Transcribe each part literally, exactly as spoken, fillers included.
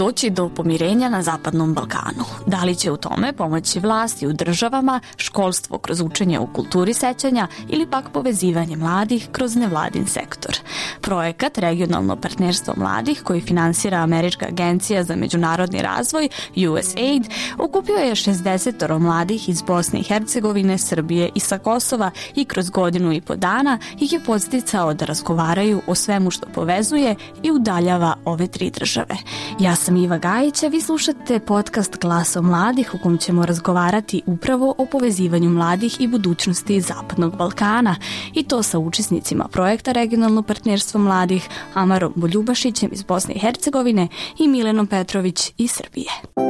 doći do pomirenja na Zapadnom Balkanu. Da li će u tome pomoći vlasti u državama, školstvo kroz učenje o kulturi sećanja ili pak povezivanje mladih kroz nevladin sektor? Projekat Regionalno partnerstvo mladih koji finansira Američka agencija za međunarodni razvoj U S A I D okupio je šezdeset mladih iz Bosne i Hercegovine, Srbije i sa Kosova i kroz godinu i po dana ih je podsticao da razgovaraju o svemu što povezuje i udaljava ove tri države. Ja sam Iva Gajić, a vi slušate podcast Glasom mladih u kom ćemo razgovarati upravo o povezivanju mladih i budućnosti Zapadnog Balkana i to sa učesnicima projekta Regionalno partnerstvo mladih Amarom Boljubašićem iz Bosne i Hercegovine i Milenom Petrović iz Srbije.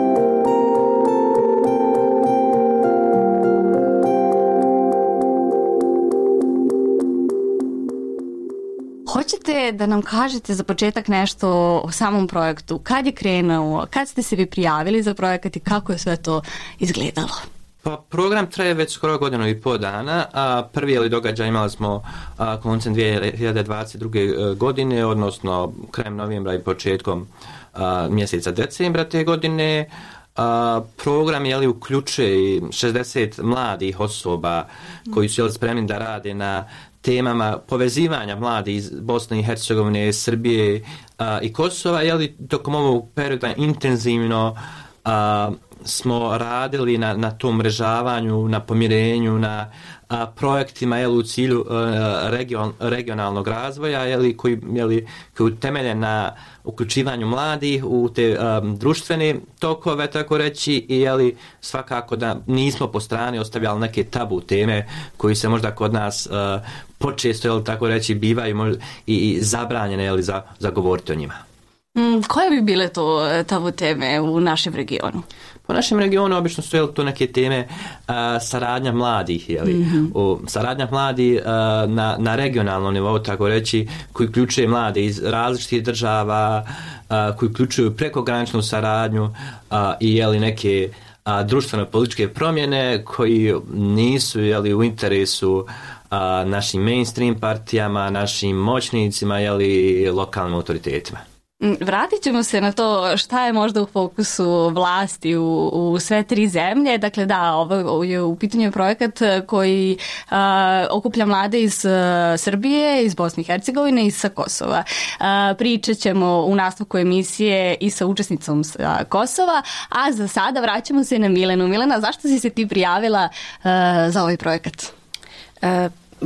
Hoćete da nam kažete za početak nešto o samom projektu? Kad je krenuo? Kad ste se vi prijavili za projekat i kako je sve to izgledalo? Pa, program traje već skoro godinu i pol dana, a prvi ali događaj imali smo a, koncem dvije hiljade dvadeset druge. godine, odnosno krajem novembra i početkom a, mjeseca decembra te godine. A, program je li uključuje šezdeset mladih osoba koji su jeli spremni da rade na temama povezivanja mladih iz Bosne i Hercegovine, Srbije a, i Kosova, je li tokom ovog perioda intenzivno a, smo radili na, na tom mrežavanju, na pomirenju, na a, projektima je li u cilju a, region, regionalnog razvoja, je li koji je li koji temelje na uključivanju mladih u te um, društvene tokove, tako reći, i je li svakako da nismo po strani ostavljali neke tabu teme koji se možda kod nas uh, počesto, je li tako reći, bivaju možda i, i zabranjene, je li, za, za govoriti o njima. Mm, koje bi bile to tabu teme u našem regionu? Po našem regionu obično su, je li, to neke teme uh, saradnja mladih, je li, mm-hmm. o, saradnja mladih uh, na, na regionalnom nivou, tako reći, koji uključuje mlade iz različitih država, uh, koji uključuju prekograničnu saradnju uh, i, je li, neke uh, društveno-političke promjene koji nisu, je li, u interesu uh, našim mainstream partijama, našim moćnicima, je li, lokalnim autoritetima. Vratit ćemo se na to šta je možda u fokusu vlasti u, u sve tri zemlje. Dakle, da, ovo je u pitanju projekat koji a, okuplja mlade iz a, Srbije, iz Bosne i Hercegovine i sa Kosova. A, pričat ćemo u nastavku emisije i sa učesnicom sa Kosova, a za sada vraćamo se na Milenu. Milena, zašto si se ti prijavila a, za ovaj projekat? A,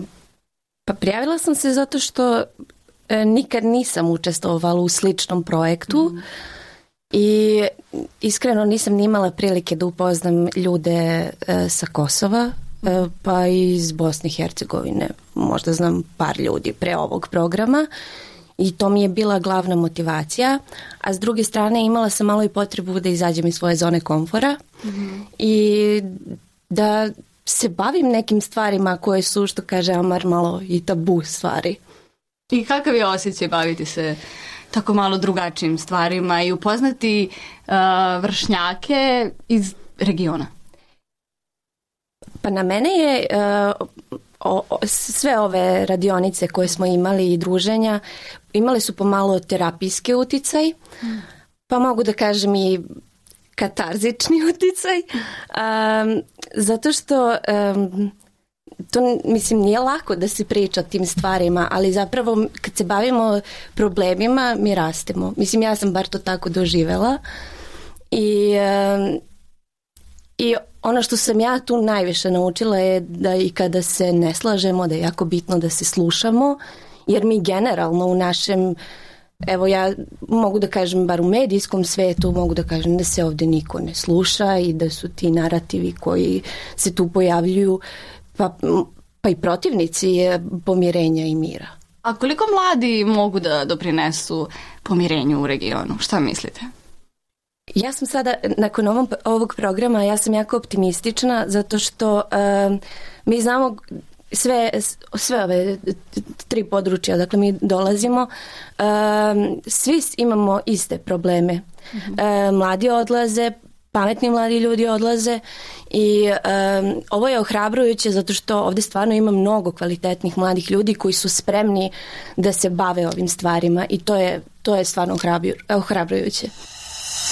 pa prijavila sam se zato što nikad nisam učestvovala u sličnom projektu mm. i iskreno nisam ni imala prilike da upoznam ljude e, sa Kosova, e, pa i iz Bosne i Hercegovine. Možda znam par ljudi pre ovog programa i to mi je bila glavna motivacija, a s druge strane imala sam malo i potrebu da izađem iz svoje zone komfora mm. i da se bavim nekim stvarima koje su, što kaže Amar, malo i tabu stvari. I kakav je osjećaj baviti se tako malo drugačijim stvarima i upoznati uh, vršnjake iz regiona? Pa na mene je uh, o, o, sve ove radionice koje smo imali i druženja imale su pomalo terapijski uticaj, hmm. pa mogu da kažem i katarzični uticaj, um, zato što um, to, mislim, nije lako da se priča o tim stvarima, ali zapravo kad se bavimo problemima mi rastemo. Mislim, ja sam bar to tako doživela i, i ono što sam ja tu najviše naučila je da i kada se ne slažemo, da je jako bitno da se slušamo, jer mi generalno u našem, evo ja mogu da kažem bar u medijskom svetu, mogu da kažem da se ovdje niko ne sluša i da su ti narativi koji se tu pojavljuju Pa, pa i protivnici pomirenja i mira. A koliko mladi mogu da doprinesu pomirenju u regionu? Šta mislite? Ja sam sada, nakon ovog, ovog programa, ja sam jako optimistična zato što uh, mi znamo sve, sve ove tri područja, dakle mi dolazimo, uh, svi imamo iste probleme. Mm-hmm. Uh, mladi odlaze, pametni mladi ljudi odlaze i um, ovo je ohrabrujuće zato što ovdje stvarno ima mnogo kvalitetnih mladih ljudi koji su spremni da se bave ovim stvarima i to je, to je stvarno ohrabrujuće.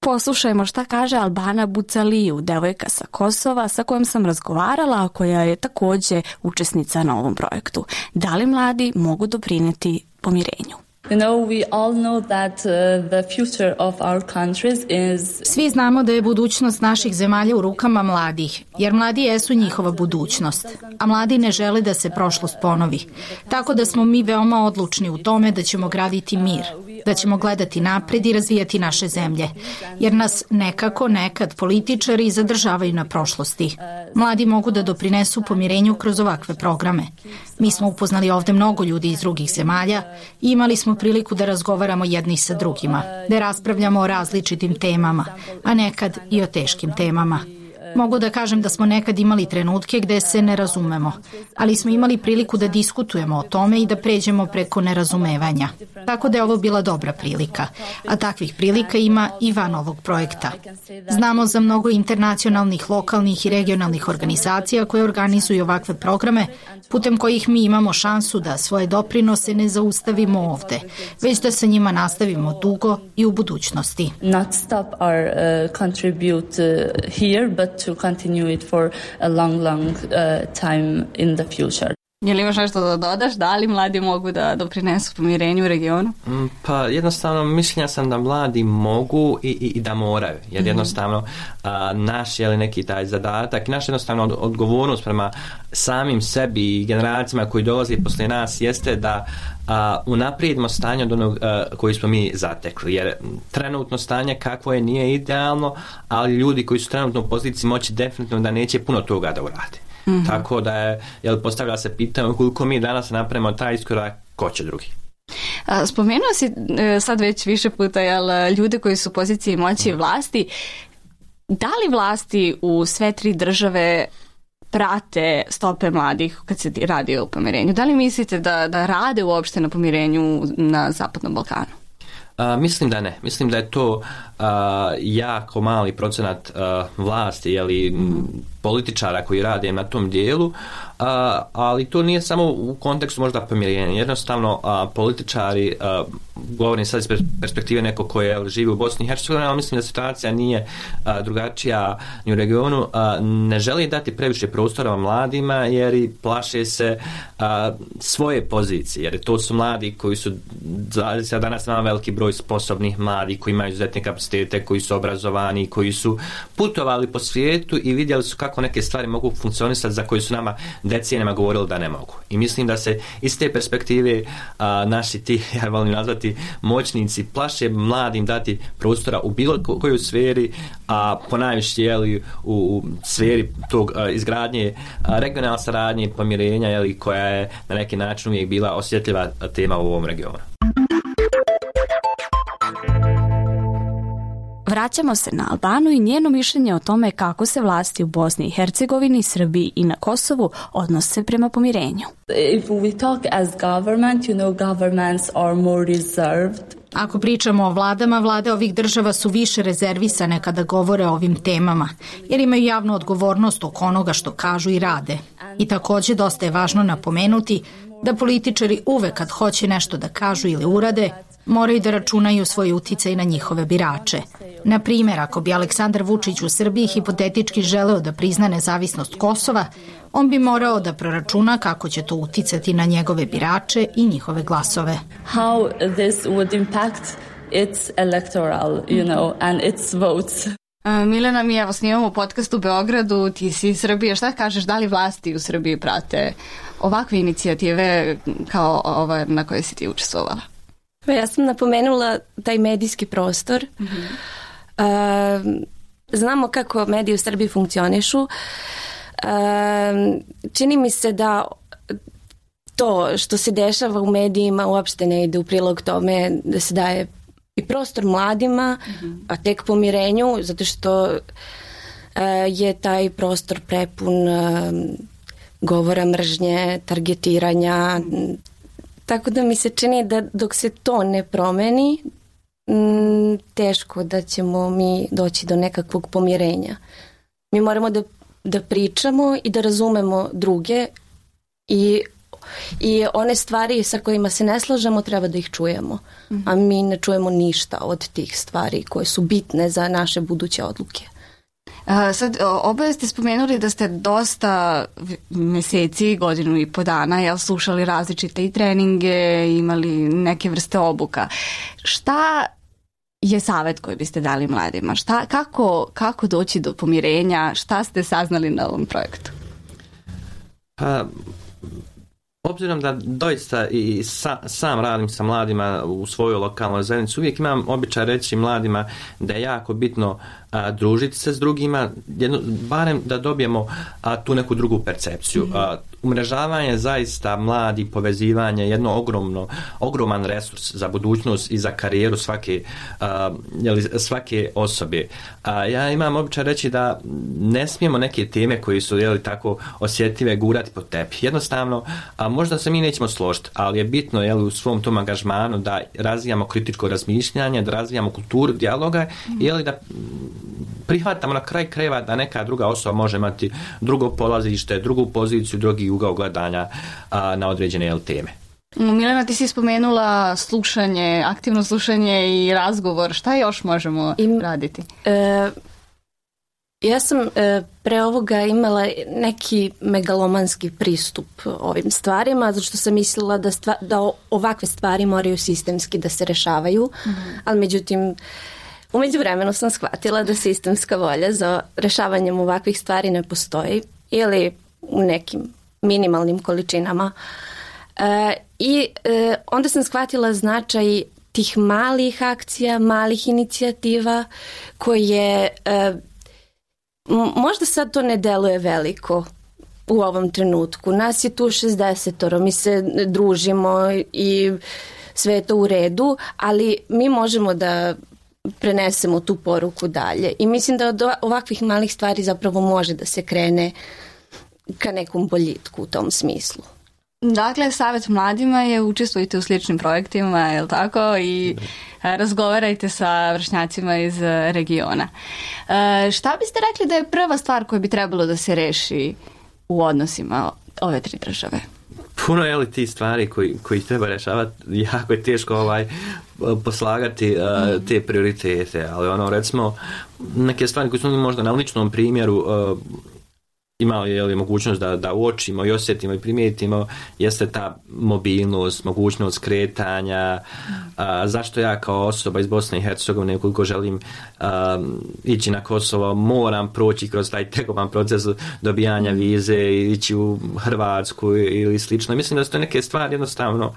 Poslušajmo šta kaže Albana Bucaliju, devojka sa Kosova sa kojom sam razgovarala, a koja je takođe učesnica na ovom projektu. Da li mladi mogu doprineti pomirenju? You know, we all know that uh, the future of our countries is... Svi znamo da je budućnost naših zemalja u rukama mladih, jer mladi jesu njihova budućnost, a mladi ne žele da se prošlost ponovi. Tako da smo mi veoma odlučni u tome da ćemo graditi mir, da ćemo gledati napred i razvijati naše zemlje, jer nas nekako nekad političari zadržavaju na prošlosti. Mladi mogu da doprinesu pomirenju kroz ovakve programe. Mi smo upoznali ovde mnogo ljudi iz drugih zemalja i imali smo priliku da razgovaramo jedni sa drugima, da raspravljamo o različitim temama, a nekad i o teškim temama. Mogu da kažem da smo nekad imali trenutke gde se ne razumemo, ali smo imali priliku da diskutujemo o tome i da pređemo preko nerazumevanja. Tako da je ovo bila dobra prilika, a takvih prilika ima i van ovog projekta. Znamo za mnogo internacionalnih, lokalnih i regionalnih organizacija koje organizuju ovakve programe, putem kojih mi imamo šansu da svoje doprinose ne zaustavimo ovde, već da sa njima nastavimo dugo i u budućnosti. Not stop our uh, contribute uh, here, but to continue it for a long, long uh, time in the future. Je li imaš nešto da dodaš? Da li mladi mogu da doprinesu pomirenju u regionu? Pa jednostavno mišljenja sam da mladi mogu i, i, i da moraju. Jer jednostavno a, naš je li neki taj zadatak i naša jednostavno od, odgovornost prema samim sebi i generacijama koji dolaze posle nas jeste da a, unaprijedimo stanje od onog a, koji smo mi zatekli. Jer trenutno stanje kakvo je nije idealno, ali ljudi koji su trenutno u poziciji moći definitivno da neće puno toga da urade. Mm-hmm. Tako da je, jel, postavlja se pitanje koliko mi danas napravimo taj iskorak, ko će drugi. A, spomenuo si e, sad već više puta jel, ljude koji su u poziciji moći i vlasti. Da li vlasti u sve tri države prate stope mladih kad se radi o pomirenju? Da li mislite da, da rade uopšte na pomirenju na Zapadnom Balkanu? Uh, mislim da ne. Mislim da je to uh, jako mali procenat uh, vlasti, jeli, političara koji rade na tom dijelu, uh, ali to nije samo u kontekstu možda pomirenja. Jednostavno, uh, političari, uh, govorim sad iz perspektive neko koji je, živi u Bosni i Hercegovini, ali mislim da situacija nije uh, drugačija ni u regionu, uh, ne želi dati previše prostora mladima jer i plaše se uh, svoje pozicije, jer to su mladi koji su, danas imamo veliki broj sposobnih mladih koji imaju izuzetne kapacitete, koji su obrazovani, koji su putovali po svijetu i vidjeli su kako neke stvari mogu funkcionisati za koje su nama decenijama govorili da ne mogu. I mislim da se iz te perspektive a, naši ti, ja volim nazvati, moćnici plaše mladim dati prostora u bilo kojoj sferi, a ponajviše jeli, u, u sferi tog a, izgradnje a, regionalne saradnje, pomirenja, jeli, koja je na neki način uvijek bila osjetljiva tema u ovom regionu. Vraćamo se na Albanu i njeno mišljenje o tome kako se vlasti u Bosni i Hercegovini, Srbiji i na Kosovu odnose prema pomirenju. If we talk as government, you know, governments are more reserved. Ako pričamo o vladama, vlade ovih država su više rezervisane kada govore o ovim temama, jer imaju javnu odgovornost oko onoga što kažu i rade. I takođe dosta je važno napomenuti da političari uvek kad hoće nešto da kažu ili urade, moraju da računaju svoj uticaj na njihove birače. Na primjer, ako bi Aleksandar Vučić u Srbiji hipotetički želeo da prizna nezavisnost Kosova, on bi morao da proračuna kako će to uticati na njegove birače i njihove glasove. How this would impact its electoral, you know, and its votes. Uh, Milena, mi evo snimamo podcast u Beogradu, ti si iz Srbije, šta kažeš, da li vlasti u Srbiji prate ovakve inicijative kao ova na kojoj si ti učestvovala? Ja sam napomenula taj medijski prostor. Mm-hmm. Uh, znamo kako mediji u Srbiji funkcionišu. Uh, čini mi se da to što se dešava u medijima uopšte ne ide u prilog tome da se daje i prostor mladima, mm-hmm. a tek pomirenju, zato što uh, je taj prostor prepun uh, govora mržnje, targetiranja. Tako da mi se čini da dok se to ne promeni, m, teško da ćemo mi doći do nekakvog pomirenja. Mi moramo da, da pričamo i da razumemo druge i I one stvari sa kojima se ne slažemo treba da ih čujemo, a mi ne čujemo ništa od tih stvari koje su bitne za naše buduće odluke. A, sad, oboje ste spomenuli da ste dosta meseci, godinu i po dana, jel, slušali različite i treninge, imali neke vrste obuka. Šta je savjet koji biste dali mladima? Šta, kako, kako doći do pomirenja? Šta ste saznali na ovom projektu? Pa, obzirom da doista i sa, sam radim sa mladima u svojoj lokalnoj zajednici, uvijek imam običaj reći mladima da je jako bitno a, družiti se s drugima, jedno, barem da dobijemo a, tu neku drugu percepciju. Mm-hmm. A, umrežavanje zaista mladi, povezivanje, jedno ogromno, ogroman resurs za budućnost i za karijeru svake, a, jeli, svake osobe. A, ja imam običaj reći da ne smijemo neke teme koji su jeli, tako osjetljive gurati pod tepih. Jednostavno, a, možda se mi nećemo složiti, ali je bitno jeli, u svom tom angažmanu da razvijamo kritičko razmišljanje, da razvijamo kulturu dijaloga, mm-hmm. jeli, da prihvatamo na kraj krajeva da neka druga osoba može imati drugo polazište, drugu poziciju, drugi ugao gledanja a, na određene jel, teme. Milena, ti si spomenula slušanje, aktivno slušanje i razgovor. Šta još možemo I, raditi? E, ja sam e, pre ovoga imala neki megalomanski pristup ovim stvarima, zato što sam mislila da, stva, da ovakve stvari moraju sistemski da se rešavaju, mm-hmm. ali međutim u međuvremenu sam shvatila da sistemska volja za rešavanjem ovakvih stvari ne postoji ili u nekim minimalnim količinama. E, I e, onda sam shvatila značaj tih malih akcija, malih inicijativa koje e, možda sad to ne deluje veliko u ovom trenutku. Nas je tu šezdesetoro, mi se družimo i sve je to u redu, ali mi možemo da prenesemo tu poruku dalje. I mislim da od ovakvih malih stvari zapravo može da se krene ka nekom boljitku u tom smislu. Dakle, savjet mladima je učestvujte u sličnim projektima, je li tako? I razgovarajte sa vršnjacima iz regiona. E, šta biste rekli da je prva stvar koja bi trebalo da se reši u odnosima ove tri države? Puno je li ti stvari koji, koji treba rešavati, jako je teško ovaj, poslagati uh, te prioritete, ali ono, recimo, neke stvari koje smo možda na ličnom primjeru uh, imali je li mogućnost da, da uočimo i osjetimo i primijetimo, jeste ta mobilnost, mogućnost kretanja, a, zašto ja kao osoba iz Bosne i Hercegovine, ukoliko želim a, ići na Kosovo, moram proći kroz taj tegoban proces dobijanja vize i ići u Hrvatsku ili slično. Mislim da su to neke stvari jednostavno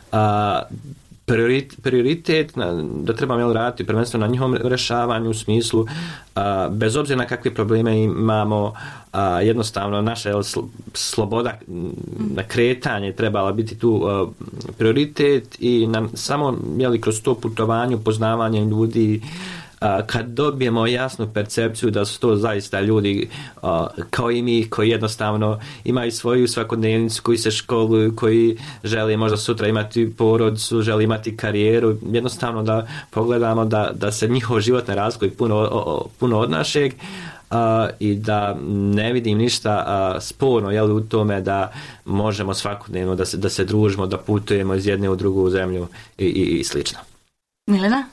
a, prioritet, prioritet da trebamo jel, raditi prvenstveno na njihovom rešavanju u smislu a, bez obzira na kakve probleme imamo, a, jednostavno naša jel, sloboda na kretanje trebala biti tu a, prioritet i nam samo jel, kroz to putovanje, upoznavanje ljudi, a, kad dobijemo jasnu percepciju da su to zaista ljudi a, kao i mi koji jednostavno imaju svoju svakodnevnicu, koji se školuju, koji žele možda sutra imati porodicu, žele imati karijeru, jednostavno da pogledamo da, da se njihov život ne razlikuje puno, o, puno od našeg a, i da ne vidim ništa a, sporno jel, u tome da možemo svakodnevno da se, da se družimo, da putujemo iz jedne u drugu zemlju i, i, i slično. Milena?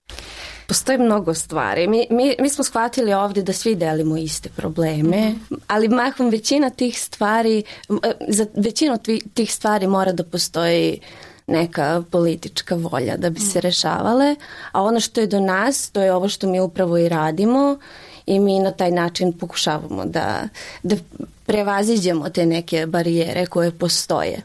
Postoji mnogo stvari. Mi, mi, mi smo shvatili ovdje da svi delimo iste probleme, mm-hmm. ali mahom većina tih stvari, za većinu tih stvari mora da postoji neka politička volja da bi se rešavale, a ono što je do nas, to je ovo što mi upravo i radimo i mi na taj način pokušavamo da, da prevaziđemo te neke barijere koje postoje.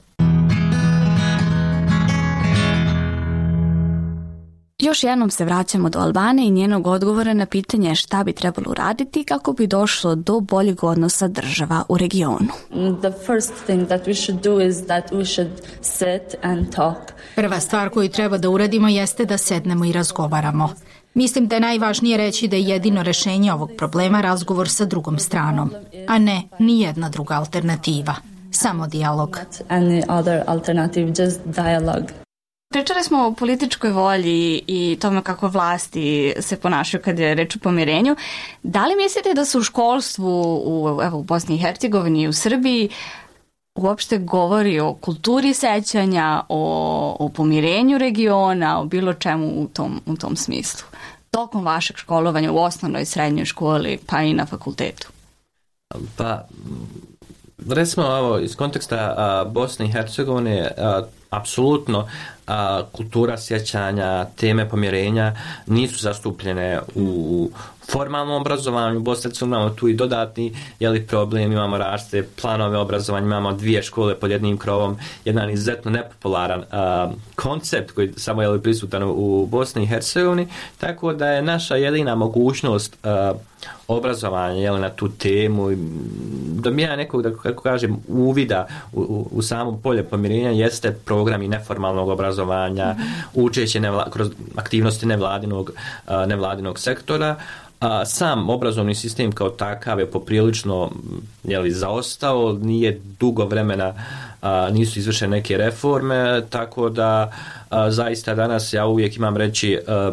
Još jednom se vraćamo do Albanije i njenog odgovora na pitanje šta bi trebalo uraditi kako bi došlo do boljeg odnosa država u regionu. The first thing that we should do is that we should sit and talk. Prva stvar koju treba da uradimo jeste da sednemo i razgovaramo. Mislim da je najvažnije reći da je jedino rešenje ovog problema razgovor sa drugom stranom, a ne ni jedna druga alternativa, samo dijalog. Any other alternative, just dialogue. Pričali smo o političkoj volji i tome kako vlasti se ponašaju kad je reč o pomirenju. Da li mislite da se u školstvu u, evo, u Bosni i Hercegovini i u Srbiji uopšte govori o kulturi sećanja, o, o pomirenju regiona, o bilo čemu u tom, u tom smislu? Tokom vašeg školovanja u osnovnoj, srednjoj školi, pa i na fakultetu? Pa, recimo ovo, iz konteksta a, Bosne i Hercegovine, a, apsolutno a, kultura sjećanja, teme pomirenja nisu zastupljene u formalnom obrazovanju. U Bosni imamo tu i dodatni jeli, problem, imamo različite planove obrazovanja, imamo dvije škole pod jednim krovom, jedan izuzetno nepopularan a, koncept koji samo je prisutan u Bosni i Hercegovini, tako da je naša jedina mogućnost a, obrazovanja jeli, na tu temu, dobija nekog, da kako kažem, uvida u, u, u samo polje pomirenja jeste programi neformalnog obrazovanja, mm-hmm. učeće nevla, kroz aktivnosti nevladinog, a, nevladinog sektora. A, sam obrazovni sistem kao takav je poprilično jeli, zaostao, nije dugo vremena, a, nisu izvršene neke reforme, tako da a, zaista danas ja uvijek imam reći a,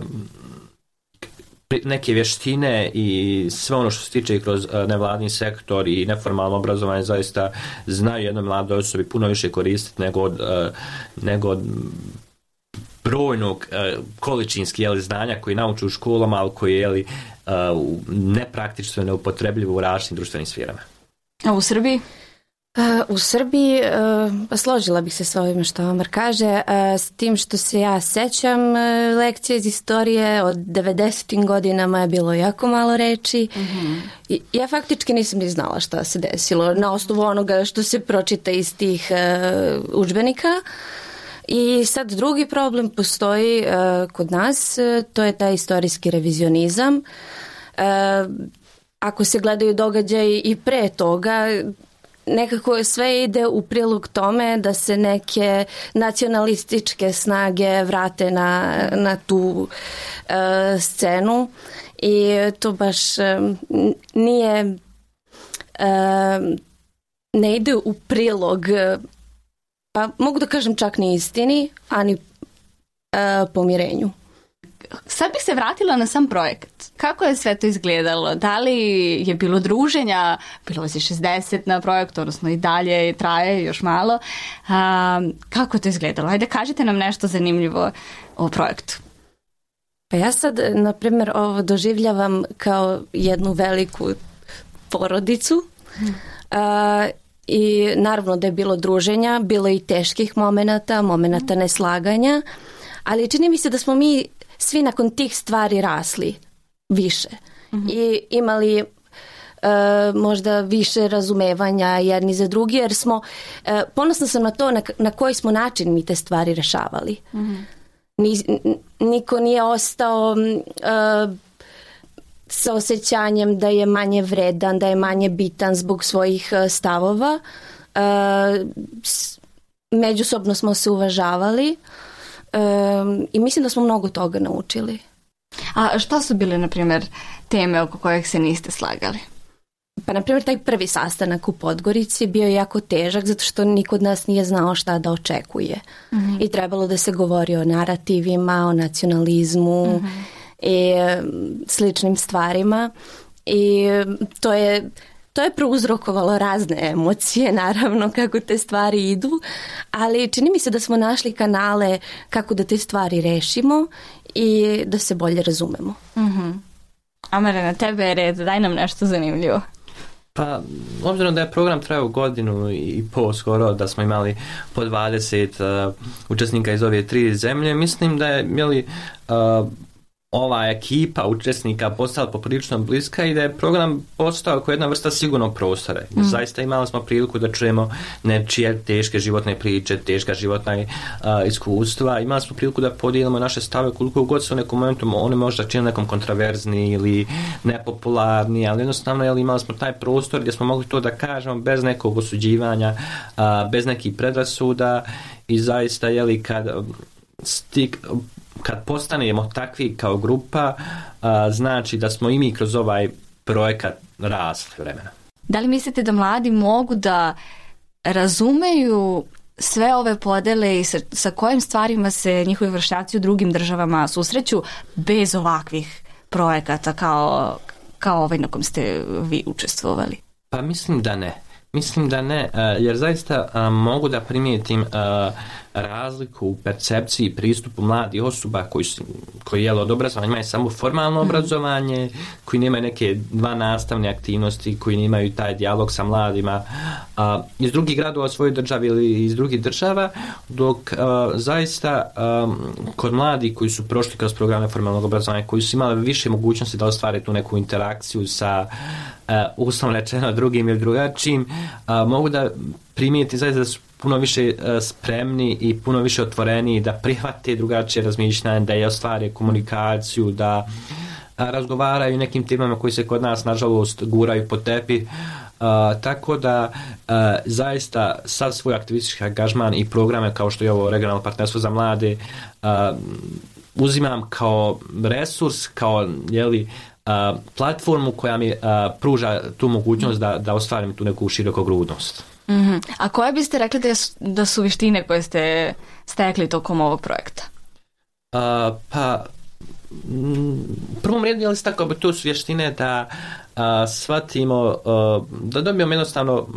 neke vještine i sve ono što se tiče kroz nevladni sektor i neformalno obrazovanje zaista znaju jednoj mladoj osobi puno više koristiti nego od, nego od brojnog količinski jeli, znanja koji nauče u školama, ali koji je jeli, nepraktično neupotrebljivo u različitim društvenim sferama. A u Srbiji? U Srbiji, pa složila bih se s ovime što Amar kaže, s tim što se ja sećam lekcije iz istorije od devedesetim godinama je bilo jako malo reči. Mm-hmm. Ja faktički nisam ni znala šta se desilo na osnovu onoga što se pročita iz tih udžbenika. I sad drugi problem postoji uh, kod nas, uh, to je taj istorijski revizionizam. Uh, ako se gledaju događaji i pre toga, nekako sve ide u prilog tome da se neke nacionalističke snage vrate na, na tu uh, scenu i to baš um, nije, uh, ne ide u prilog, pa mogu da kažem čak ni istini, a ni uh, pomirenju. Sad bih se vratila na sam projekat. Kako je sve to izgledalo? Da li je bilo druženja? Bilo vas je šezdeset na projektu, odnosno i dalje traje još malo. A, kako je to izgledalo? Ajde, kažite nam nešto zanimljivo o projektu. Pa ja sad, na primjer, ovo doživljavam kao jednu veliku porodicu. Hmm. A, i naravno da je bilo druženja, bilo i teških momenata, momenata neslaganja, ali čini mi se da smo mi svi nakon tih stvari rasli više mm-hmm. i imali uh, možda više razumevanja jedni za drugi, jer smo, uh, ponosna sam na to na, na koji smo način mi te stvari rešavali. Mm-hmm. Ni, niko nije ostao uh, sa osjećanjem da je manje vredan, da je manje bitan zbog svojih uh, stavova. Uh, s, međusobno smo se uvažavali. Um, i mislim da smo mnogo toga naučili. A šta su bile, na primjer, teme oko kojih se niste slagali? Pa, na primjer, taj prvi sastanak u Podgorici bio je jako težak zato što niko od nas nije znao šta da očekuje. Mm-hmm. I trebalo da se govori o narativima, o nacionalizmu mm-hmm. i sličnim stvarima. I to je... To je prouzrokovalo razne emocije, naravno, kako te stvari idu, ali čini mi se da smo našli kanale kako da te stvari rešimo i da se bolje razumemo. Mm-hmm. Amare, na tebe je red, daj nam nešto zanimljivo. Pa, obzirom da je program trajao godinu i pol skoro, da smo imali po dvadeset uh, učesnika iz ove tri zemlje, mislim da je, jeli, uh, ova ekipa učesnika postala poprilično bliska i da je program postao kao jedna vrsta sigurnog prostora. Mm. Zaista imali smo priliku da čujemo nečije teške životne priče, teška životna uh, iskustva. Imali smo priliku da podijelimo naše stave koliko god su u nekom momentu oni možda čini nekom kontraverzni ili nepopularni, ali jednostavno jel, imali smo taj prostor gdje smo mogli to da kažemo bez nekog osuđivanja, uh, bez nekih predrasuda i zaista jeli kad stik kad postanemo takvi kao grupa, a, znači da smo i mi kroz ovaj projekat rasli vremena. Da li mislite da mladi mogu da razumeju sve ove podele i sa, sa kojim stvarima se njihovi vršnjaci u drugim državama susreću bez ovakvih projekata kao, kao ovaj na kom ste vi učestvovali? Pa mislim da ne. Mislim da ne, jer zaista mogu da primijetim razliku u percepciji i pristupu mladih osoba koji, su, koji jel, od obrazovanja imaju samo formalno obrazovanje, koji nemaju neke dva nastavne aktivnosti, koji nemaju taj dijalog sa mladima a, iz drugih gradova svoje države ili iz drugih država, dok a, zaista a, kod mladih koji su prošli kroz programe formalnog obrazovanja, koji su imali više mogućnosti da ostvare tu neku interakciju sa Uh, uslovno rečeno drugim ili drugačijim, uh, mogu da primijeti zaista da su puno više uh, spremni i puno više otvoreni da prihvate drugačije razmišljanje, da je ostvare komunikaciju, da uh, razgovaraju nekim temama koji se kod nas nažalost guraju po tepih. Uh, tako da uh, zaista sav svoj aktivistički angažman i programe kao što je ovo regionalno partnerstvo za mlade uh, uzimam kao resurs, kao jeli, Uh, platformu koja mi uh, pruža tu mogućnost da, da ostvarim tu neku širokogrudnost. Mm-hmm. A koje biste rekli da su, da su vještine koje ste stekli tokom ovog projekta? Uh, pa u prvom redu je li tako da to su vještine da uh, shvatimo, uh, da dobijemo jednostavno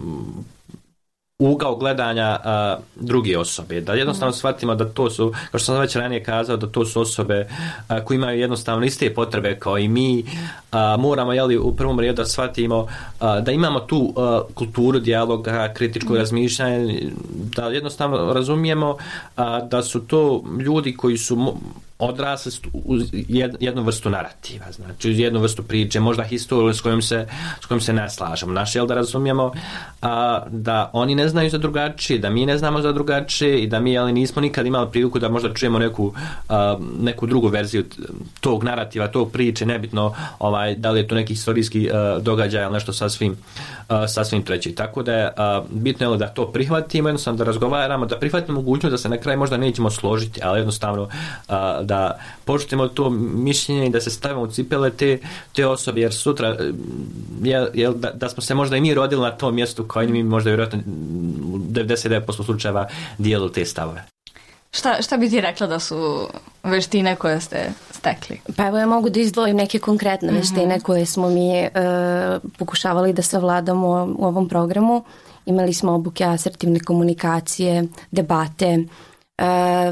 ugao gledanja uh, druge osobe, da jednostavno shvatimo da to su, kao što sam već ranije kazao, da to su osobe uh, koji imaju jednostavno iste potrebe kao i mi. Uh, moramo jeli, u prvom redu da shvatimo uh, da imamo tu uh, kulturu dijaloga, kritičkog mm. razmišljanja, da jednostavno razumijemo uh, da su to ljudi koji su mo- odrasli u jednu vrstu narativa, znači jednu vrstu priče, možda historiju s kojom se, s kojom se ne slažemo. Naš je da razumijemo a, da oni ne znaju za drugačije, da mi ne znamo za drugačije i da mi ali nismo nikad imali priliku da možda čujemo neku, a, neku drugu verziju tog narativa, tog priče, nebitno ovaj, da li je to neki historijski a, događaj ili nešto sasvim, a, sasvim treći. Tako da je a, bitno je da to prihvatimo, jednostavno da razgovaramo, da prihvatimo mogućnost da se na kraju možda nećemo složiti, ali jednostavno a, da poštujemo to mišljenje i da se stavimo u cipele te, te osobe, jer sutra je, je, da, da smo se možda i mi rodili na tom mjestu kao i mi možda vjerojatno u devedeset devet posto slučajeva dijelili te stavove. Šta, šta bi ti rekla da su veštine koje ste stekli? Pa evo ja mogu da izdvojim neke konkretne veštine mm-hmm. koje smo mi e, pokušavali da savladamo u ovom programu. Imali smo obuke asertivne komunikacije, debate, e,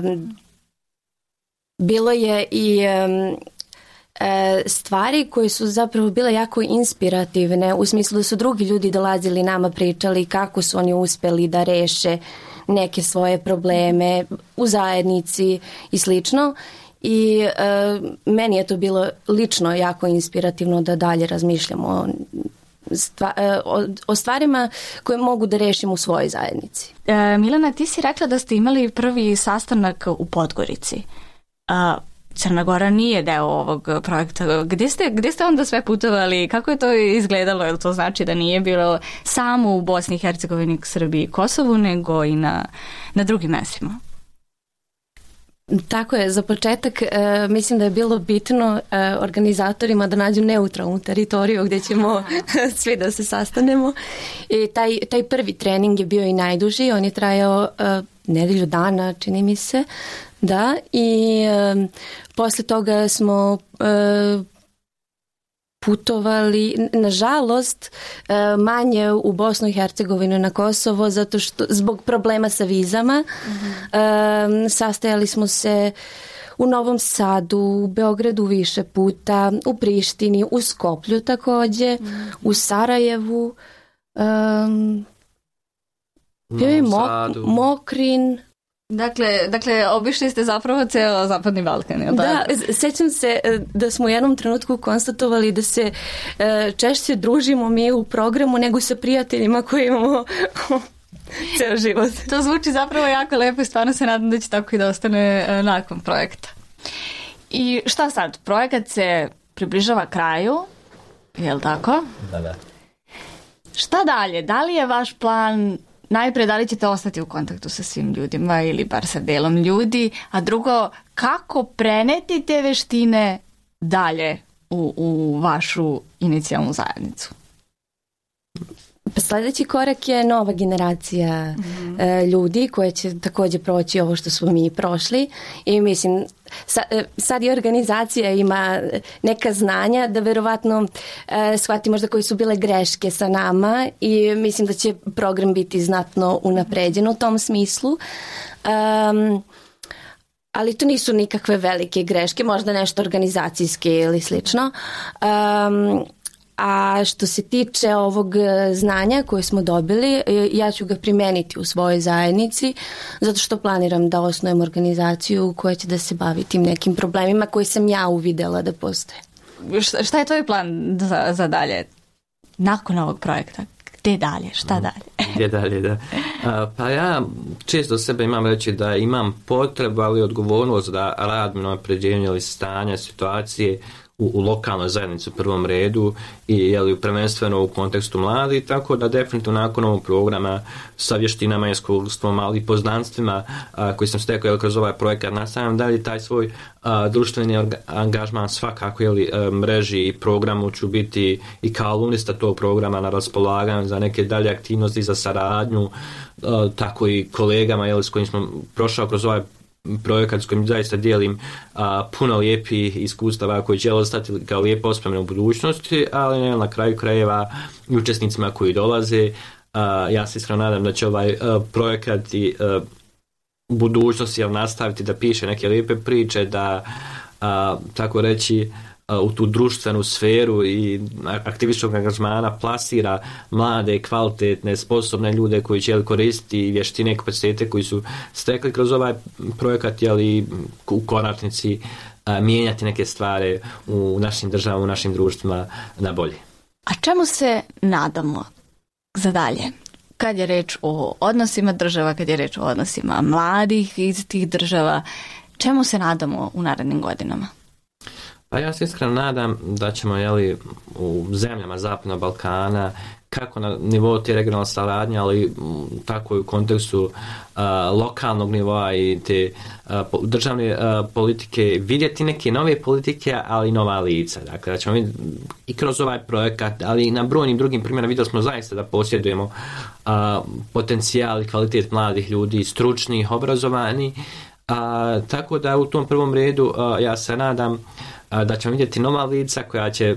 bilo je i um, e, stvari koje su zapravo bile jako inspirativne u smislu da su drugi ljudi dolazili nama pričali kako su oni uspjeli da reše neke svoje probleme u zajednici i slično. I e, meni je to bilo lično jako inspirativno da dalje razmišljamo o, stva, e, o, o stvarima koje mogu da rešim u svojoj zajednici. E, Milena, ti si rekla da ste imali prvi sastanak u Podgorici. A Crna Gora nije deo ovog projekta. Gdje ste, gdje ste onda sve putovali? Kako je to izgledalo? Jel to znači da nije bilo samo u Bosni i Hercegovini, Srbiji i Kosovu, nego i na, na drugim mjestima? Tako je, za početak e, mislim da je bilo bitno e, organizatorima da nađu neutralnu teritoriju gdje ćemo svi da se sastanemo. I taj, taj prvi trening je bio i najduži, on je trajao e, nedelju dana, čini mi se, da, i e, posle toga smo e, putovali, nažalost, e, manje u Bosnu i Hercegovinu, na Kosovo, zato što zbog problema sa vizama. Mm-hmm. E, sastajali smo se u Novom Sadu, u Beogradu više puta, u Prištini, u Skoplju također, mm-hmm. u Sarajevu, e, bio je Mok- Mokrin. Dakle, dakle, obišli ste zapravo ceo Zapadni Balkan, je li da, sećam se da smo u jednom trenutku konstatovali da se e, češće družimo mi u programu nego sa prijateljima koji imamo ceo život. To zvuči zapravo jako lepo i stvarno se nadam da će tako i da ostane e, nakon projekta. I šta sad? Projekat se približava kraju, je li tako? Da, da. Šta dalje? Da li je vaš plan... Najprije, da li ćete ostati u kontaktu sa svim ljudima ili bar sa delom ljudi, a drugo, kako preneti te veštine dalje u, u vašu inicijalnu zajednicu? Sljedeći korak je nova generacija mm-hmm. ljudi koja će također proći ovo što smo mi prošli i mislim sad i organizacija ima neka znanja da verovatno shvati možda koji su bile greške sa nama i mislim da će program biti znatno unapređen u tom smislu. Um, ali to nisu nikakve velike greške, možda nešto organizacijske ili slično. Um, A što se tiče ovog znanja koje smo dobili, ja ću ga primeniti u svojoj zajednici, zato što planiram da osnujem organizaciju koja će da se bavi tim nekim problemima koje sam ja uvidela da postoje. Šta je tvoj plan za, za dalje? Nakon ovog projekta? Gde dalje? Šta dalje? Gde dalje, da. A, pa ja često sebe imam reći da imam potrebu, ali odgovornost da radim na napređenju ili stanja, situacije U, u lokalnoj zajednici u prvom redu i jeli, prvenstveno u kontekstu mladih, tako da definitivno nakon ovog programa sa vještinama i iskustvom, ali i poznanstvima a, koji sam stekao jeli, kroz ovaj projekat nastavljam dalje taj svoj a, društveni orga, angažman svakako jeli, a, mreži i programu ću biti i kao alumnista tog programa na raspolaganju za neke dalje aktivnosti, za saradnju, a, tako i kolegama jeli, s kojim smo prošao kroz ovaj projekat s kojim zaista dijelim a, puno lijepih iskustava koji će ostati kao lijepo ospomene u budućnosti, ali ne, na kraju krajeva i učesnicima koji dolaze. A, ja se iskreno nadam da će ovaj a, projekat i a, u budućnosti jel, nastaviti da piše neke lijepe priče, da a, tako reći u tu društvenu sferu i aktivističkog angažmana plasira mlade, kvalitetne, sposobne ljude koji će koristiti vještine i kapacitete koji su stekli kroz ovaj projekat, jeli u konačnici a, mijenjati neke stvari u našim državama, u našim društvima na bolje. A čemu se nadamo za dalje? Kad je reč o odnosima država, kad je reč o odnosima mladih iz tih država, čemu se nadamo u narednim godinama? Pa ja se iskreno nadam da ćemo jeli, u zemljama Zapadnog Balkana, kako na nivou te regionalne saradnje, ali tako i u kontekstu a, lokalnog nivoa i te a, državne a, politike, vidjeti neke nove politike, ali i nova lica. Dakle, da ćemo vidjeti i kroz ovaj projekat, ali i na brojnim drugim primjerima vidjeli smo zaista da posjedujemo a, potencijal i kvalitet mladih ljudi, stručnih, obrazovanih. A, tako da u tom prvom redu a, ja se nadam a, da ćemo vidjeti nova lica koja će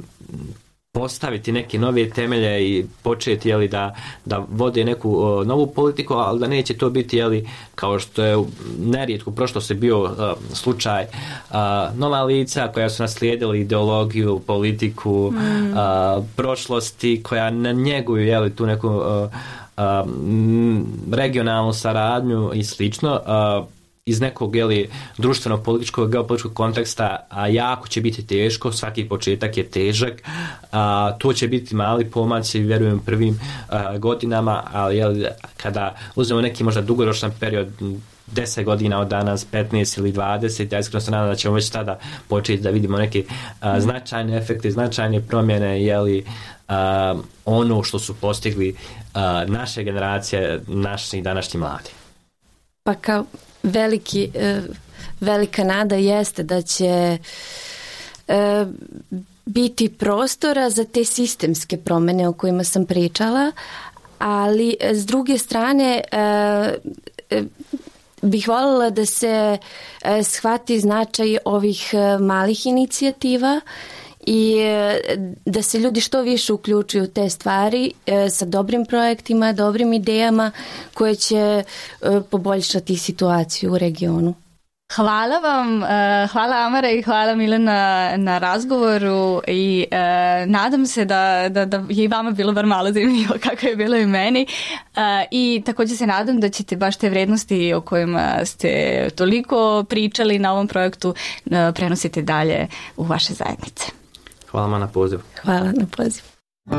postaviti neke nove temelje i početi jeli, da, da vode neku o, novu politiku, ali da neće to biti jeli, kao što je nerijetko prošlo se bio a, slučaj a, nova lica koja su naslijedili ideologiju, politiku mm. a, prošlosti koja ne njeguju jeli, tu neku a, a, regionalnu saradnju i slično, a, iz nekog jeli, društvenog, političkog, geopolitičkog konteksta, a jako će biti teško, svaki početak je težak, a, to će biti mali pomaci, vjerujem, prvim a, godinama, ali jeli, kada uzmemo neki možda dugoročan period, deset godina od danas, petnaest ili dvadeset, ja iskreno se nadam da ćemo već tada početi da vidimo neke a, značajne efekte, značajne promjene, jeli, a, ono što su postigli a, naše generacije, naši današnji mladi. Pa kao veliki, velika nada jeste da će biti prostora za te sistemske promjene o kojima sam pričala, ali s druge strane bih voljela da se shvati značaj ovih malih inicijativa i da se ljudi što više uključuju u te stvari sa dobrim projektima, dobrim idejama koje će poboljšati situaciju u regionu. Hvala vam, hvala Amara i hvala Milena na razgovoru i uh, nadam se da, da, da je i vama bilo bar malo zanimljivo kako je bilo i meni uh, i također se nadam da ćete baš te vrednosti o kojima ste toliko pričali na ovom projektu uh, prenosite dalje u vaše zajednice. Hvala vam na pozivu. Hvala na pozivu.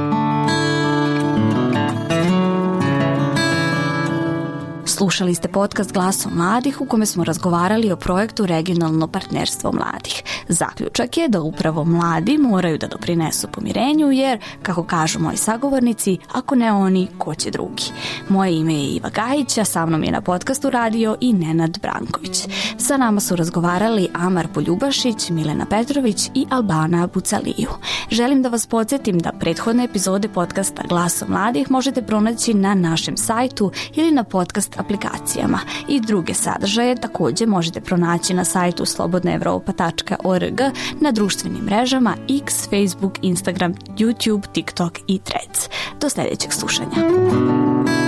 Slušali ste podcast Glasom mladih u kome smo razgovarali o projektu Regionalno partnerstvo mladih. Zaključak je da upravo mladi moraju da doprinesu pomirenju jer, kako kažu moji sagovornici, ako ne oni, ko će drugi. Moje ime je Iva Gajić, a sa mnom je na podcastu radio i Nenad Branković. Sa nama su razgovarali Amar Poljubašić, Milena Petrović i Albana Bucaliju. Želim da vas podsjetim da prethodne epizode podcasta Glasom mladih možete pronaći na našem sajtu ili na podcast aplikacijama. I druge sadržaje također možete pronaći na sajtu slobodna evropa tačka org, na društvenim mrežama X, Facebook, Instagram, YouTube, TikTok i Threads. Do sljedećeg slušanja.